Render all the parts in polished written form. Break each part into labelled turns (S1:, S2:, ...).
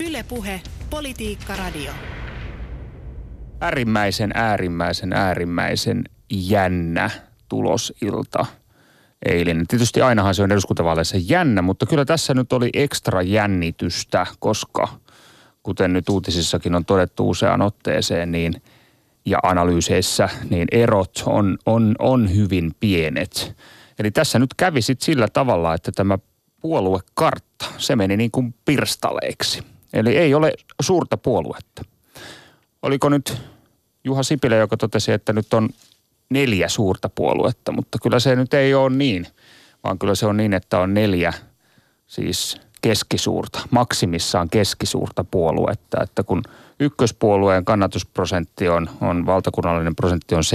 S1: Yle Puhe, Politiikka Radio.
S2: Äärimmäisen jännä tulosilta eilen. Tietysti ainahan se on eduskuntavaaleissa jännä, mutta kyllä tässä nyt oli ekstra jännitystä, koska kuten nyt uutisissakin on todettu useaan otteeseen, niin ja analyyseissä, niin erot on hyvin pienet. Eli tässä nyt kävi sitten sillä tavalla, että tämä puoluekartta, se meni niin kuin pirstaleiksi. Eli ei ole suurta puoluetta. Oliko nyt Juha Sipilä, joka totesi, että nyt on 4 suurta puoluetta, mutta kyllä se nyt ei ole niin, vaan kyllä se on niin, että on 4 siis keskisuurta, maksimissaan keskisuurta puoluetta, että kun ykköspuolueen kannatusprosentti on valtakunnallinen prosentti on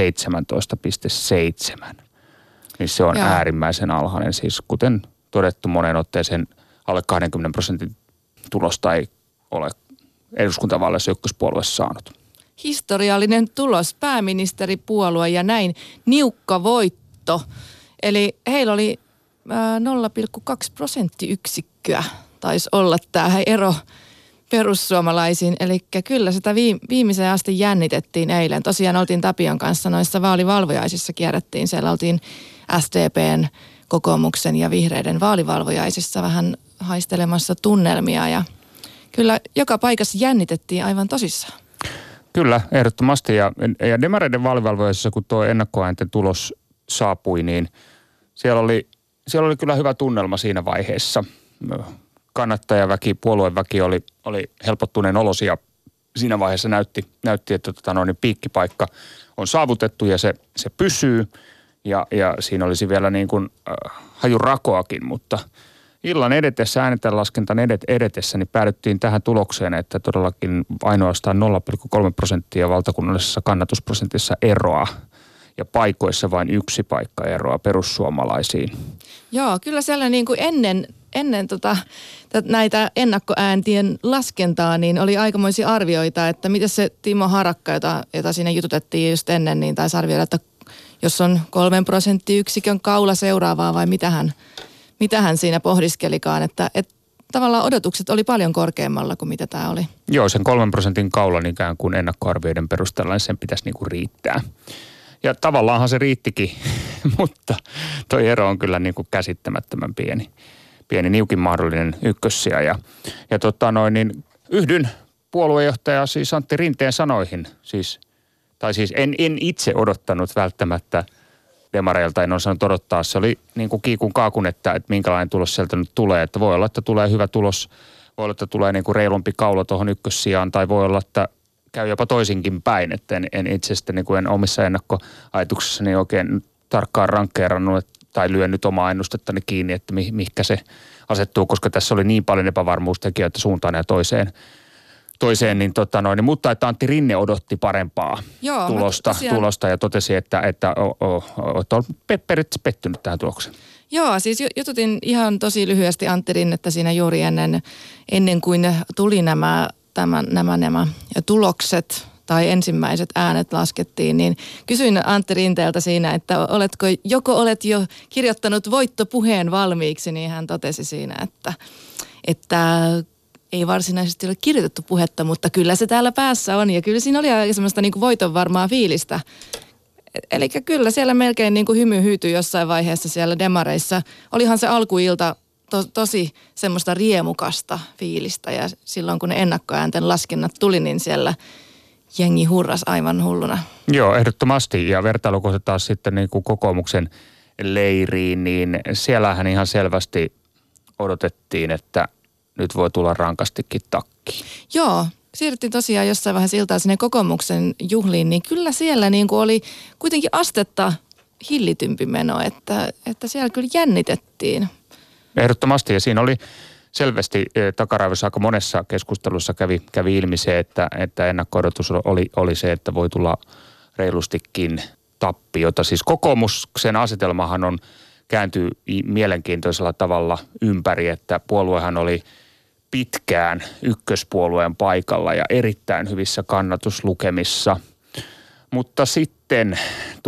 S2: 17,7, niin se on äärimmäisen alhainen. Siis kuten todettu moneen otteeseen, alle 20% tulosta ei ole eduskuntavaaleissa ykköspuolueessa saanut.
S3: Historiallinen tulos, pääministeripuolue ja näin niukka voitto. Eli heillä oli 0,2 prosenttiyksikköä taisi olla tämä ero perussuomalaisiin. Eli kyllä sitä viimeiseen asti jännitettiin eilen. Tosiaan oltiin Tapion kanssa noissa vaalivalvojaisissa, kierrättiin. Siellä oltiin SDPn, kokoomuksen ja vihreiden vaalivalvojaisissa vähän haistelemassa tunnelmia. Ja kyllä joka paikassa jännitettiin aivan tosissaan.
S2: Kyllä, ehdottomasti. Ja demareiden vaalivalvojaisissa, kun tuo ennakkoäänten tulos saapui, niin siellä oli kyllä hyvä tunnelma siinä vaiheessa. Kannattajaväki, puolueväki oli helpottuneen olosia. Siinä vaiheessa näytti että piikkipaikka on saavutettu ja se pysyy. Ja siinä olisi vielä niin kuin hajurakoakin, mutta illan edetessä, ääntenlaskentan edetessä, niin päädyttiin tähän tulokseen, että todellakin ainoastaan 0,3% valtakunnallisessa kannatusprosentissa eroa ja paikoissa vain 1 paikka eroa perussuomalaisiin.
S3: Joo, kyllä siellä niin kuin ennen näitä ennakkoääntien laskentaa, niin oli aikamoisia arvioita, että miten se Timo Harakka, jota siinä jututettiin just ennen, niin taisi arvioida, että jos on 3 prosenttiyksikön kaula seuraavaa vai mitä hän siinä pohdiskelikaan, että tavallaan odotukset oli paljon korkeammalla kuin mitä tämä oli.
S2: Joo, sen 3% kaulan ikään kuin ennakkoarvioiden perusteella, niin sen pitäisi niinku riittää. Ja tavallaanhan se riittikin, mutta toi ero on kyllä niinku käsittämättömän pieni niukin mahdollinen ykkössija. Niin yhdyn puoluejohtaja siis Antti Rinteen sanoihin, siis en itse odottanut välttämättä demareilta, en osannut odottaa. Se oli niin kuin kiikun kaakun, että minkälainen tulos sieltä nyt tulee. Että voi olla, että tulee hyvä tulos, voi olla, että tulee niin kuin reilumpi kaula tuohon ykkössijaan, tai voi olla, että käy jopa toisinkin päin. Että en itse sitten niin kuin en omissa ennakkoajatuksissani oikein tarkkaan rankkeerannut tai lyön nyt omaa ennustettani kiinni, että mihinkä se asettuu, koska tässä oli niin paljon epävarmuustekijöitä suuntaan ja toiseen, mutta että Antti Rinne odotti parempaa tulosta ja totesi, että on periaatteessa pettynyt tähän tulokseen.
S3: Joo, siis jututin ihan tosi lyhyesti Antti Rinnettä siinä juuri ennen kuin tuli nämä tulokset tai ensimmäiset äänet laskettiin, niin kysyin Antti Rinteeltä siinä, että olet jo kirjoittanut voittopuheen valmiiksi, niin hän totesi siinä, että ei varsinaisesti ole kirjoitettu puhetta, mutta kyllä se täällä päässä on ja kyllä siinä oli aika semmoista niin kuin voitonvarmaa fiilistä. Eli kyllä siellä melkein niin kuin hymy hyytyi jossain vaiheessa siellä demareissa. Olihan se alkuilta tosi semmoista riemukasta fiilistä ja silloin kun ne ennakkoäänten laskennat tuli, niin siellä jengi hurras aivan hulluna.
S2: Joo, ehdottomasti ja vertailukohta taas sitten niin kuin kokoomuksen leiriin, niin siellähän ihan selvästi odotettiin, että nyt voi tulla rankastikin takkiin.
S3: Joo, siirryttiin tosiaan jossain vaiheessa iltaa sinne kokoomuksen juhliin, niin kyllä siellä niin kuin oli kuitenkin astetta hillitympi meno, että siellä kyllä jännitettiin.
S2: Ehdottomasti ja siinä oli selvästi takaraivossa aika monessa keskustelussa kävi ilmi se, että ennakko-odotus oli se, että voi tulla reilustikin tappiota. Siis kokoomuksen asetelmahan kääntyy mielenkiintoisella tavalla ympäri, että puoluehan oli pitkään ykköspuolueen paikalla ja erittäin hyvissä kannatuslukemissa. Mutta sitten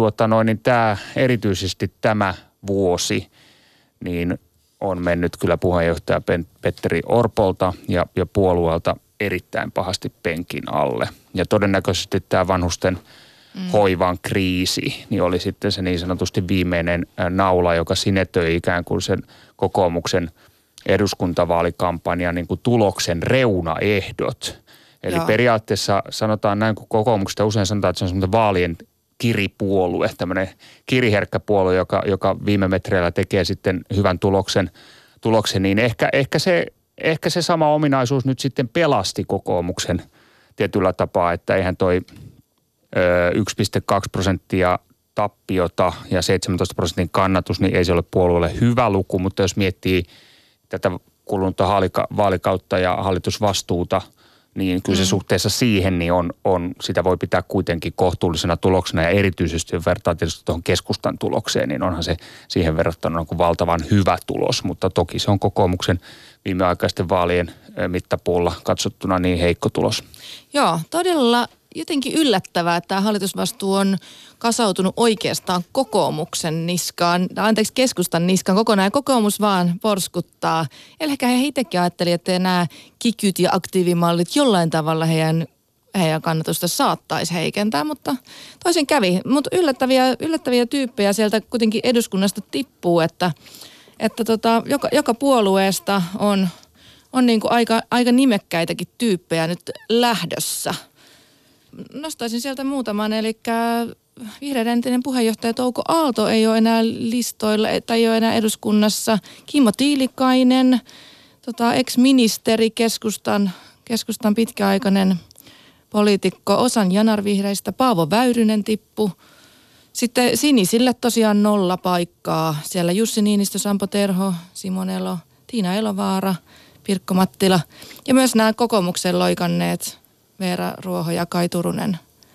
S2: erityisesti tämä vuosi, niin on mennyt kyllä puheenjohtaja Petteri Orpolta ja puolueelta erittäin pahasti penkin alle. Ja todennäköisesti tämä vanhusten hoivan kriisi niin oli sitten se niin sanotusti viimeinen naula, joka sinetöi ikään kuin sen kokoomuksen eduskuntavaalikampanjan niin kuin tuloksen reunaehdot. Eli periaatteessa sanotaan näin, kun kokoomuksesta usein sanotaan, että se on semmoinen vaalien kiripuolue, tämmöinen kiriherkkä puolue, joka viime metreillä tekee sitten hyvän tuloksen niin ehkä se sama ominaisuus nyt sitten pelasti kokoomuksen tietyllä tapaa, että eihän toi 1,2% tappiota ja 17% kannatus, niin ei se ole puolueelle hyvä luku, mutta jos miettii tätä kulunutta vaalikautta ja hallitusvastuuta, niin kyllä se suhteessa siihen niin sitä voi pitää kuitenkin kohtuullisena tuloksena ja erityisesti jos vertaa tietysti tuohon keskustan tulokseen, niin onhan se siihen verrattuna valtavan hyvä tulos, mutta toki se on kokoomuksen viimeaikaisten vaalien mittapuulla katsottuna niin heikko tulos.
S3: Joo, todella jotenkin yllättävää, että tämä hallitusvastuu on kasautunut oikeastaan keskustan niskaan kokonaan ja kokoomus vaan porskuttaa. Eli ehkä he itsekin ajattelivat, että nämä kikyt ja aktiivimallit jollain tavalla heidän kannatusta saattaisi heikentää, mutta toisin kävi. Mutta yllättäviä tyyppejä sieltä kuitenkin eduskunnasta tippuu, että joka puolueesta on niin kuin aika nimekkäitäkin tyyppejä nyt lähdössä. Nostaisin sieltä muutaman, eli vihreiden entinen puheenjohtaja Touko Aalto ei ole enää listoilla, tai ei ole enää eduskunnassa. Kimmo Tiilikainen, ex-ministeri, keskustan pitkäaikainen poliitikko, Osan Yanar-vihreistä, Paavo Väyrynen tippu. Sitten sinisille tosiaan 0 paikkaa. Siellä Jussi Niinistö, Sampo Terho, Simon Elo, Tiina Elovaara, Pirkko Mattila ja myös nämä kokoomuksen loikanneet Veera Ruoho ja Kai Turunen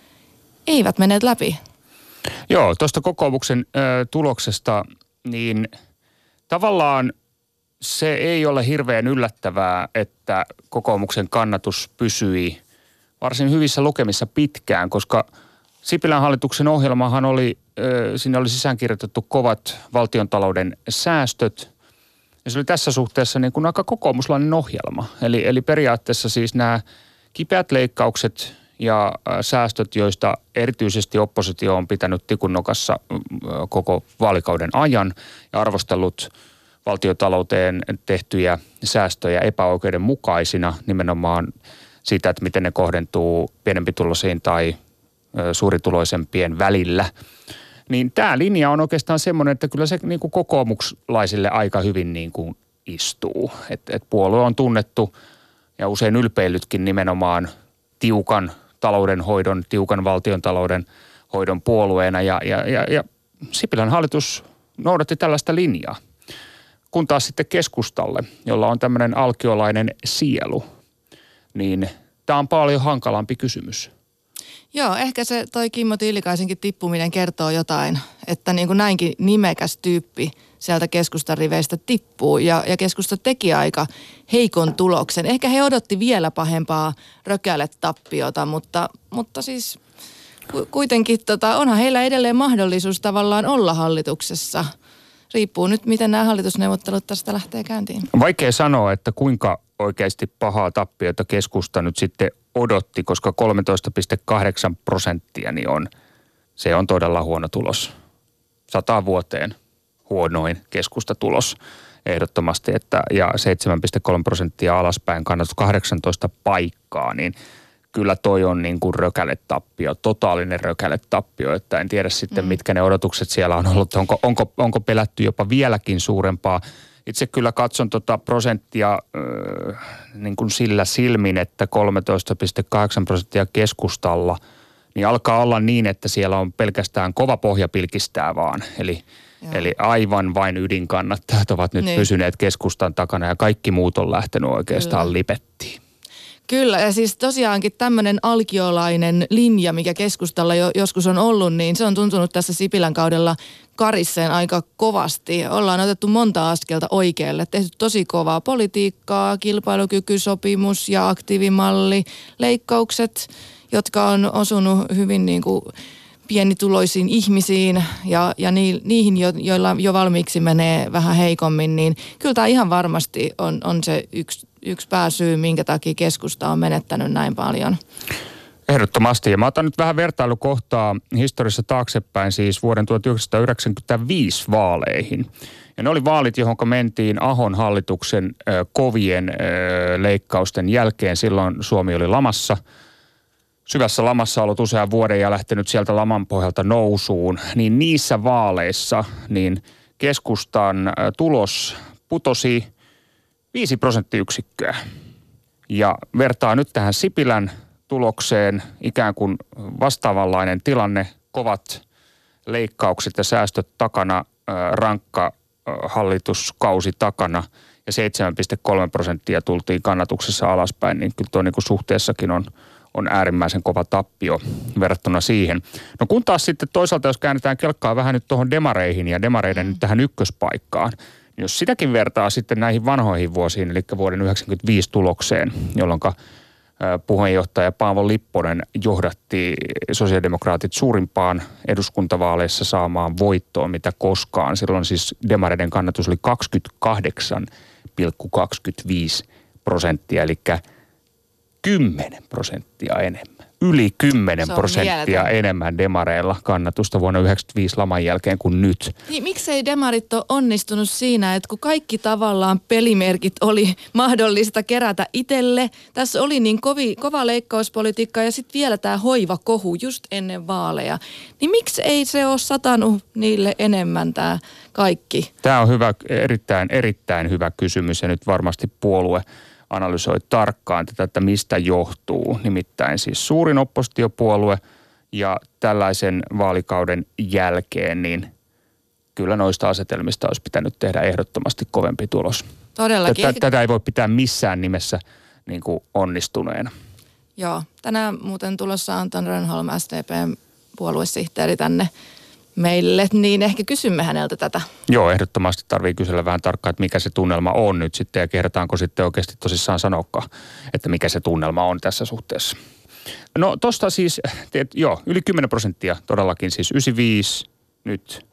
S3: eivät menneet läpi.
S2: Joo, tuosta kokoomuksen tuloksesta, niin tavallaan se ei ole hirveän yllättävää, että kokoomuksen kannatus pysyi varsin hyvissä lukemissa pitkään, koska Sipilän hallituksen ohjelmahan sinne oli sisäänkirjoitettu kovat valtiontalouden säästöt. Ja se oli tässä suhteessa niin kuin aika kokoomuslainen ohjelma. Eli periaatteessa siis nämä kipeät leikkaukset ja säästöt, joista erityisesti oppositio on pitänyt tikun nokassa koko vaalikauden ajan ja arvostellut valtiotalouteen tehtyjä säästöjä epäoikeudenmukaisina nimenomaan siitä, että miten ne kohdentuu pienempituloisiin tai suurituloisempien välillä. Niin tämä linja on oikeastaan semmoinen, että kyllä se niin kuin kokoomuslaisille aika hyvin niin kuin istuu. Et puolue on tunnettu ja usein ylpeillytkin nimenomaan tiukan taloudenhoidon, tiukan valtiontalouden hoidon puolueena ja Sipilän hallitus noudatti tällaista linjaa. Kun taas sitten keskustalle, jolla on tämmöinen alkiolainen sielu, niin tämä on paljon hankalampi kysymys.
S3: Joo, ehkä se toi Kimmo Tiilikaisenkin tippuminen kertoo jotain, että niin kuin näinkin nimekäs tyyppi sieltä keskustan riveistä tippuu ja keskusta teki aika heikon tuloksen. Ehkä he odotti vielä pahempaa rökäletappiota, mutta siis kuitenkin onhan heillä edelleen mahdollisuus tavallaan olla hallituksessa. Riippuu nyt, miten nämä hallitusneuvottelut tästä lähtee käyntiin.
S2: Vaikea sanoa, että kuinka oikeasti pahaa tappiota keskusta nyt sitten odotti, koska 13,8% niin se on todella huono tulos. 100 vuoteen huonoin keskustatulos ehdottomasti, ja 7,3% alaspäin kannatus 18 paikkaa, niin kyllä toi on niin kuin rökäletappio, totaalinen rökäletappio, että en tiedä sitten mitkä ne odotukset siellä on ollut, onko pelätty jopa vieläkin suurempaa. Itse kyllä katson prosenttia niin kuin sillä silmin, että 13,8% keskustalla, niin alkaa olla niin, että siellä on pelkästään kova pohja pilkistää vaan. Eli aivan vain ydinkannattajat ovat nyt pysyneet keskustan takana ja kaikki muut on lähtenyt oikeastaan lipettiin.
S3: Kyllä, ja siis tosiaankin tämmöinen alkiolainen linja, mikä keskustalla joskus on ollut, niin se on tuntunut tässä Sipilän kaudella karisseen aika kovasti. Ollaan otettu monta askelta oikealle, tehty tosi kovaa politiikkaa, kilpailukykysopimus ja aktiivimalli, leikkaukset, jotka on osunut hyvin niin kuin pienituloisiin ihmisiin ja niihin, joilla jo valmiiksi menee vähän heikommin, niin kyllä tämä ihan varmasti on se yksi pääsyy, minkä takia keskusta on menettänyt näin paljon.
S2: Ehdottomasti. Ja mä otan nyt vähän vertailukohtaa historiassa taaksepäin, siis vuoden 1995 vaaleihin. Ja ne oli vaalit, johon mentiin Ahon hallituksen kovien leikkausten jälkeen. Silloin Suomi oli lamassa. Syvässä lamassa ollut usean vuoden ja lähtenyt sieltä laman pohjalta nousuun. Niin niissä vaaleissa niin keskustan tulos putosi 5 prosenttiyksikköä. Ja vertaa nyt tähän Sipilän tulokseen, ikään kuin vastaavanlainen tilanne, kovat leikkaukset ja säästöt takana, rankka hallituskausi takana ja 7,3% tultiin kannatuksessa alaspäin, niin kyllä tuo niin kuin suhteessakin on äärimmäisen kova tappio verrattuna siihen. No kun taas sitten toisaalta, jos käännetään kelkkaa vähän nyt tuohon demareihin ja demareiden nyt tähän ykköspaikkaan, niin jos sitäkin vertaa sitten näihin vanhoihin vuosiin, eli vuoden 1995 tulokseen, jolloin puheenjohtaja Paavo Lipponen johdatti sosiaalidemokraatit suurimpaan eduskuntavaaleissa saamaan voittoon, mitä koskaan. Silloin siis demareiden kannatus oli 28,25%, eli 10% enemmän. Yli 10% enemmän demareilla kannatusta vuonna 1995 laman jälkeen kuin nyt.
S3: Niin, miksei demarit ole onnistunut siinä, että kun kaikki tavallaan pelimerkit oli mahdollista kerätä itselle. Tässä oli niin kova leikkauspolitiikka ja sitten vielä tämä hoivakohu just ennen vaaleja. Niin miksi ei se ole satanut niille enemmän tämä kaikki?
S2: Tämä on erittäin hyvä kysymys ja nyt varmasti puolue analysoi tarkkaan tätä, että mistä johtuu. Nimittäin siis suurin oppositiopuolue ja tällaisen vaalikauden jälkeen, niin kyllä noista asetelmista olisi pitänyt tehdä ehdottomasti kovempi tulos.
S3: Todellakin.
S2: Tätä ei voi pitää missään nimessä niin kuin onnistuneena.
S3: Joo, tänään muuten tulossa Anton Rönnholm, SDP:n puoluesihteeri tänne meille, niin ehkä kysymme häneltä tätä.
S2: Joo, ehdottomasti tarvii kysellä vähän tarkkaan, että mikä se tunnelma on nyt sitten ja kehdataanko sitten oikeasti tosissaan sanoakaan, että mikä se tunnelma on tässä suhteessa. No tosta siis, yli 10% todellakin siis 95, nyt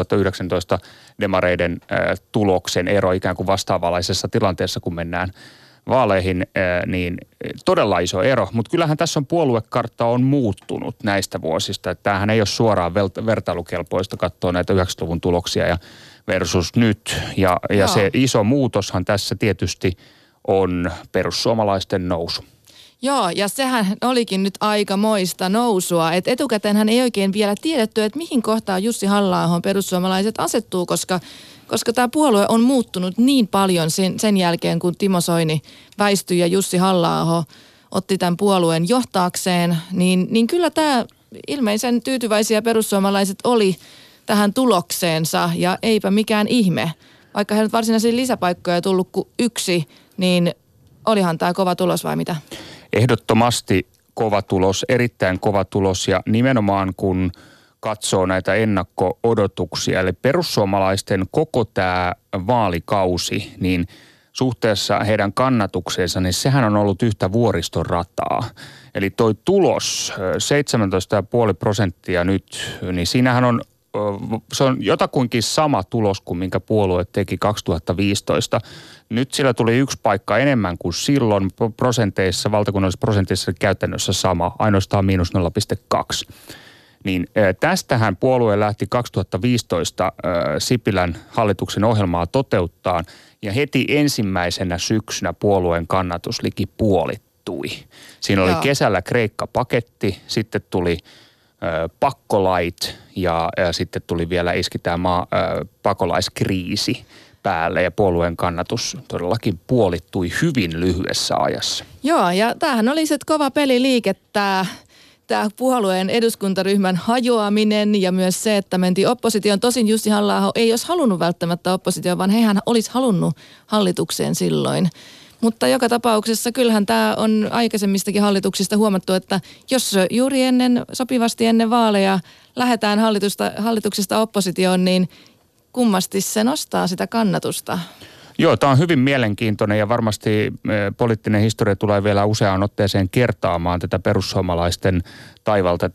S2: 2019 demareiden tuloksen ero ikään kuin vastaavanlaisessa tilanteessa, kun mennään vaaleihin, niin todella iso ero. Mutta kyllähän tässä on puoluekartta on muuttunut näistä vuosista. Että tämähän ei ole suoraan vertailukelpoista katsoa näitä 90-luvun tuloksia ja versus nyt. Ja se iso muutoshan tässä tietysti on perussuomalaisten nousu.
S3: Joo, ja sehän olikin nyt aikamoista nousua. Et etukäteenhän ei oikein vielä tiedetty, että mihin kohtaan Jussi Halla-ahon perussuomalaiset asettuu, koska tämä puolue on muuttunut niin paljon sen jälkeen, kun Timo Soini väistyi ja Jussi Halla-aho otti tämän puolueen johtaakseen, niin kyllä tämä ilmeisen tyytyväisiä perussuomalaiset oli tähän tulokseensa ja eipä mikään ihme. Vaikka he nyt varsinaisia lisäpaikkoja tullut kuin 1, niin olihan tämä kova tulos vai mitä?
S2: Ehdottomasti kova tulos, erittäin kova tulos ja nimenomaan kun katsoo näitä ennakko-odotuksia, eli perussuomalaisten koko tämä vaalikausi, niin suhteessa heidän kannatukseensa, niin sehän on ollut yhtä vuoristorataa. Eli toi tulos, 17,5% nyt, niin siinähän se on jotakuinkin sama tulos kuin minkä puolue teki 2015. Nyt sillä tuli 1 paikka enemmän kuin silloin prosenteissa, valtakunnallisissa prosenteissa käytännössä sama, ainoastaan -0,2. Niin tästähän puolue lähti 2015 Sipilän hallituksen ohjelmaa toteuttaa ja heti ensimmäisenä syksynä puolueen kannatus liki puolittui. Siinä oli kesällä Kreikka-paketti, sitten tuli pakkolait ja sitten tuli vielä iski tämä pakolaiskriisi päälle ja puolueen kannatus todellakin puolittui hyvin lyhyessä ajassa.
S3: Joo, ja tämähän oli se kova peliliike, tämä puolueen eduskuntaryhmän hajoaminen ja myös se, että mentiin oppositioon. Tosin Jussi Halla-aho ei olisi halunnut välttämättä oppositioon, vaan hehän olisi halunnut hallitukseen silloin. Mutta joka tapauksessa kyllähän tämä on aikaisemmistakin hallituksista huomattu, että jos juuri sopivasti ennen vaaleja lähdetään hallituksesta oppositioon, niin kummasti se nostaa sitä kannatusta.
S2: Joo, tämä on hyvin mielenkiintoinen ja varmasti poliittinen historia tulee vielä useaan otteeseen kertaamaan tätä perussuomalaisten taivalta tässä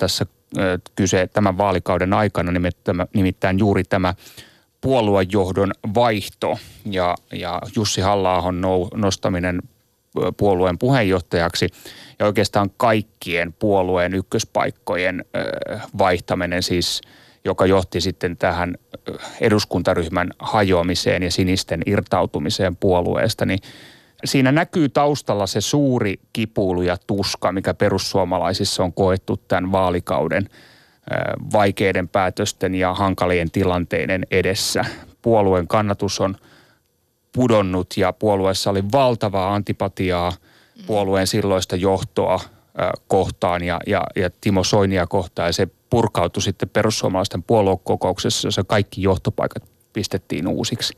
S2: kyse tämän vaalikauden aikana, nimittäin juuri tämä puoluejohdon vaihto ja Jussi Halla-ahon nostaminen puolueen puheenjohtajaksi ja oikeastaan kaikkien puolueen ykköspaikkojen vaihtaminen siis, joka johti sitten tähän eduskuntaryhmän hajoamiseen ja sinisten irtautumiseen puolueesta, niin siinä näkyy taustalla se suuri kipuilu ja tuska, mikä perussuomalaisissa on koettu tämän vaalikauden vaikeiden päätösten ja hankalien tilanteiden edessä. Puolueen kannatus on pudonnut ja puolueessa oli valtavaa antipatiaa puolueen silloista johtoa kohtaan ja Timo Soinia kohtaan. Ja se purkautui sitten perussuomalaisten puoluekokouksessa, jossa kaikki johtopaikat pistettiin uusiksi.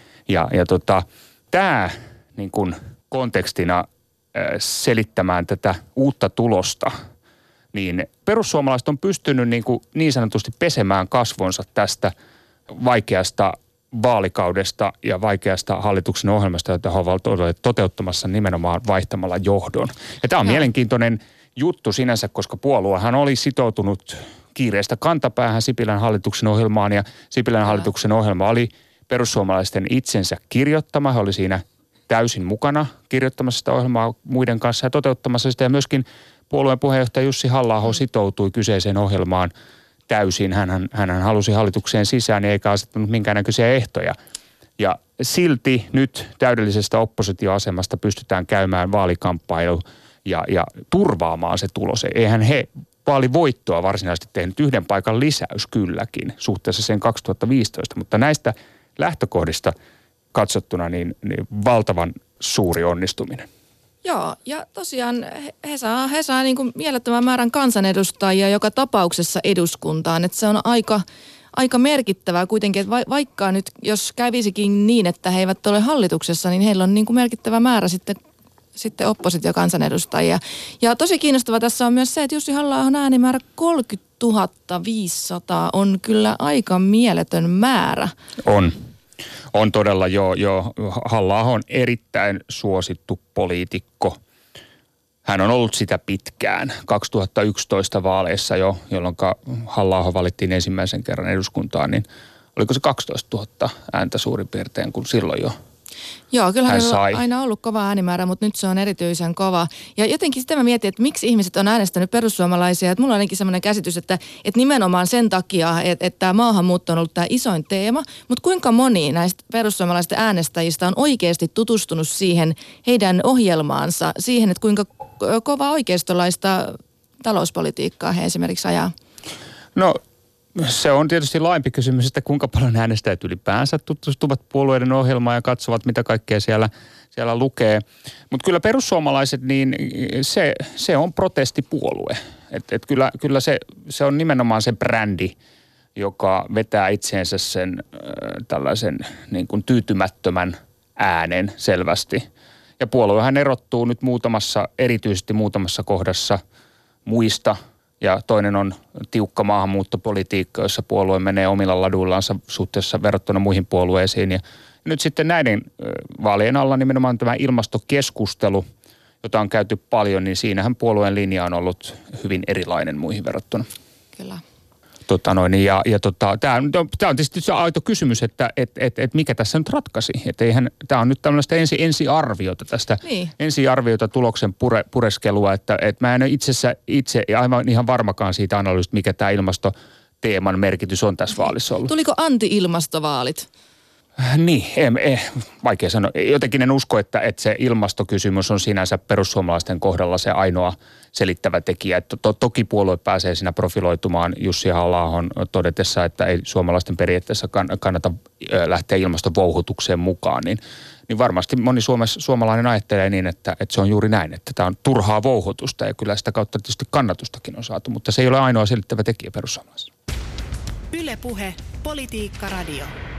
S2: Tämä niin kuin kontekstina selittämään tätä uutta tulosta, niin perussuomalaiset on pystynyt niin sanotusti pesemään kasvonsa tästä vaikeasta vaalikaudesta ja vaikeasta hallituksen ohjelmasta, jota he ovat olleet toteuttamassa nimenomaan vaihtamalla johdon. Ja tämä on mielenkiintoinen juttu sinänsä, koska puoluehan oli sitoutunut kiireestä kantapäähän Sipilän hallituksen ohjelmaan ja Sipilän hallituksen ohjelma oli perussuomalaisten itsensä kirjoittama. He oli siinä täysin mukana kirjoittamassa sitä ohjelmaa muiden kanssa ja toteuttamassa sitä ja myöskin puolueen puheenjohtaja Jussi Halla-aho sitoutui kyseiseen ohjelmaan täysin. Hän halusi hallitukseen sisään eikä asettanut minkäännäköisiä ehtoja. Ja silti nyt täydellisestä oppositioasemasta pystytään käymään vaalikamppailu ja turvaamaan se tulos. Eihän he vaalivoittoa varsinaisesti tehnyt, yhden paikan lisäys kylläkin suhteessa sen 2015, mutta näistä lähtökohdista katsottuna niin valtavan suuri onnistuminen.
S3: Joo, ja tosiaan he saa niin kuin mielettömän määrän kansanedustajia joka tapauksessa eduskuntaan, että se on aika merkittävää kuitenkin, että vaikka nyt jos kävisikin niin, että he eivät ole hallituksessa, niin heillä on niin kuin merkittävä määrä sitten oppositiokansanedustajia. Ja tosi kiinnostava tässä on myös se, että Jussi Halla-ahon äänimäärä 30 500 on kyllä aika mieletön määrä.
S2: On todella jo Halla-aho on erittäin suosittu poliitikko. Hän on ollut sitä pitkään. 2011 vaaleissa jo, jolloin Halla-aho valittiin ensimmäisen kerran eduskuntaan, niin oliko se 12 000 ääntä suurin piirtein, kun silloin jo
S3: Joo, kyllä hänellä on aina ollut kova äänimäärä, mutta nyt se on erityisen kova. Ja jotenkin sitä mä mietin, että miksi ihmiset on äänestänyt perussuomalaisia. Että mulla on ainakin semmoinen käsitys, että nimenomaan sen takia, että tämä maahanmuutto on ollut tämä isoin teema. Mutta kuinka moni näistä perussuomalaisten äänestäjistä on oikeasti tutustunut siihen heidän ohjelmaansa, siihen, että kuinka kova oikeistolaista talouspolitiikkaa he esimerkiksi ajaa? No,
S2: se on tietysti laajempi kysymys, että kuinka paljon äänestäjät ylipäänsä tutustuvat puolueiden ohjelmaan ja katsovat, mitä kaikkea siellä lukee. Mutta kyllä perussuomalaiset, niin se on protestipuolue. Et kyllä se on nimenomaan se brändi, joka vetää itseensä sen tällaisen niin kuin tyytymättömän äänen selvästi. Ja puoluehan erottuu nyt erityisesti muutamassa kohdassa muista. Ja toinen on tiukka maahanmuuttopolitiikka, jossa puolue menee omilla laduillansa suhteessa verrattuna muihin puolueisiin. Ja nyt sitten näiden vaalien alla nimenomaan tämä ilmastokeskustelu, jota on käyty paljon, niin siinähän puolueen linja on ollut hyvin erilainen muihin verrattuna.
S3: Kyllä.
S2: Tämä on tietysti se aito kysymys, että mikä tässä nyt ratkaisi. Tämä on nyt tällaista ensiarviota tästä, ensiarviota tuloksen pureskelua, että mä en ole itse aivan ihan varmakaan siitä analyysistä, mikä tämä ilmastoteeman merkitys on tässä vaalissa ollut.
S3: Tuliko anti-ilmastovaalit?
S2: Niin, vaikea sanoa. Jotenkin en usko, että se ilmastokysymys on sinänsä perussuomalaisten kohdalla se ainoa selittävä tekijä. Toki puolue pääsee siinä profiloitumaan Jussi Halla-ahon todetessa, että ei suomalaisten periaatteessa kannata lähteä ilmastovouhutukseen mukaan. Niin varmasti moni suomalainen ajattelee niin, että se on juuri näin, että tämä on turhaa vouhutusta ja kyllä sitä kautta tietysti kannatustakin on saatu, mutta se ei ole ainoa selittävä tekijä perussuomalaisissa.
S1: Yle Puhe, Politiikka Radio.